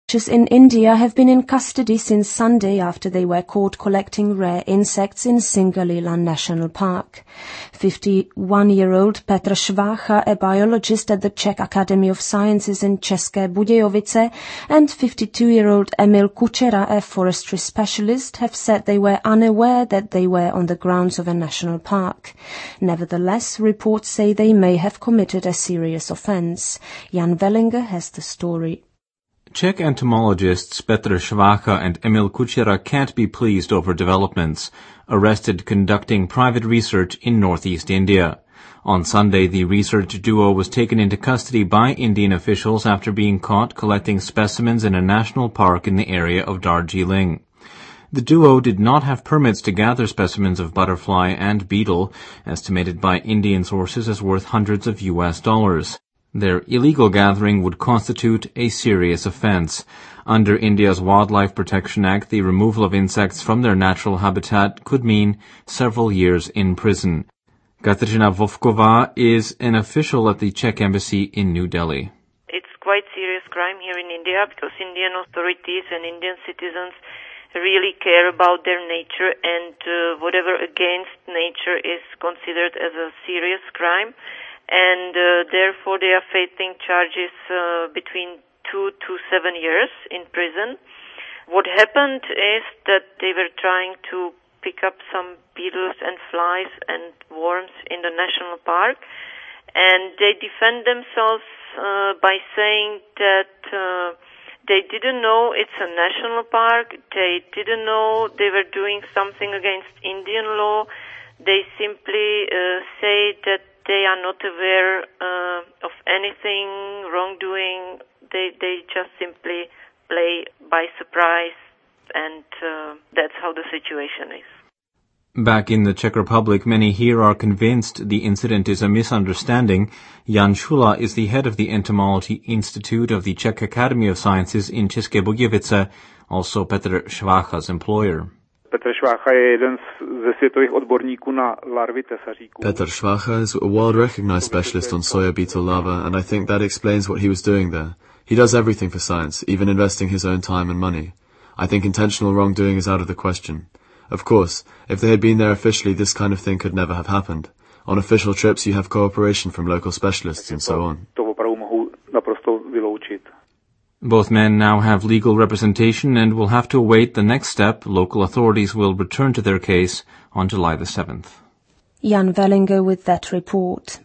in India have been in custody since Sunday after they were caught collecting rare insects in Singalila National Park. 51-year-old Petr Švácha, a biologist at the Czech Academy of Sciences in České Budějovice, and 52-year-old Emil Kučera, a forestry specialist, have said they were unaware that they were on the grounds of a national park. Nevertheless, reports say they may have committed a serious offence. Jan Wellinger has the story. Czech entomologists Petr Švácha and Emil Kučera can't be pleased over developments, arrested conducting private research in northeast India. On Sunday, the research duo was taken into custody by Indian officials after being caught collecting specimens in a national park in the area of Darjeeling. The duo did not have permits to gather specimens of butterfly and beetle, estimated by Indian sources as worth hundreds of US dollars. Their illegal gathering would constitute a serious offence. Under India's Wildlife Protection Act, the removal of insects from their natural habitat could mean several years in prison. Kateřina Vovková is an official at the Czech embassy in New Delhi. It's quite serious crime here in India because Indian authorities and Indian citizens really care about their nature, and whatever against nature is considered as a serious crime. And therefore they are facing charges between 2 to 7 years in prison. What happened is that they were trying to pick up some beetles and flies and worms in the national park, and they defend themselves by saying that they didn't know it's a national park, they didn't know they were doing something against Indian law. They simply say that they are not aware of anything wrongdoing. They just simply play by surprise, and that's how the situation is. Back in the Czech Republic, many here are convinced the incident is a misunderstanding. Jan Šula is the head of the Entomology Institute of the Czech Academy of Sciences in České Budějovice, also Petr Švácha's employer. Petr Švácha je jeden ze světových odborníků na larvy tesaříků. Petr Švácha is a world-recognized specialist on soya beetle larvae, and I think that explains what he was doing there. He does everything for science, even investing his own time and money. I think intentional wrongdoing is out of the question. Of course, if they had been there officially, this kind of thing could never have happened. On official trips, you have cooperation from local specialists and so on. To opravdu mohu naprosto vyloučit. Both men now have legal representation and will have to await the next step. Local authorities will return to their case on July the 7th. Jan Wellinger with that report.